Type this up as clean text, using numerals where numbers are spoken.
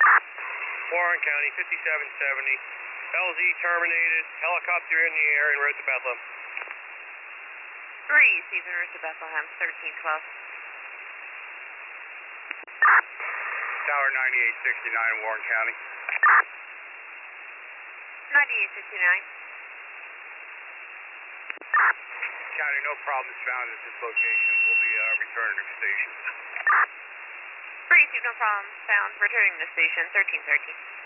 Warren County, 5770. LZ terminated. Helicopter in the air en route to Bethlehem. 3, Steve en route to Bethlehem, 1312. Tower 9869, Warren County. 9869. County, no problems found at this location. We'll be returning to station. 3, Steve, no problem found. Returning to station, 1313.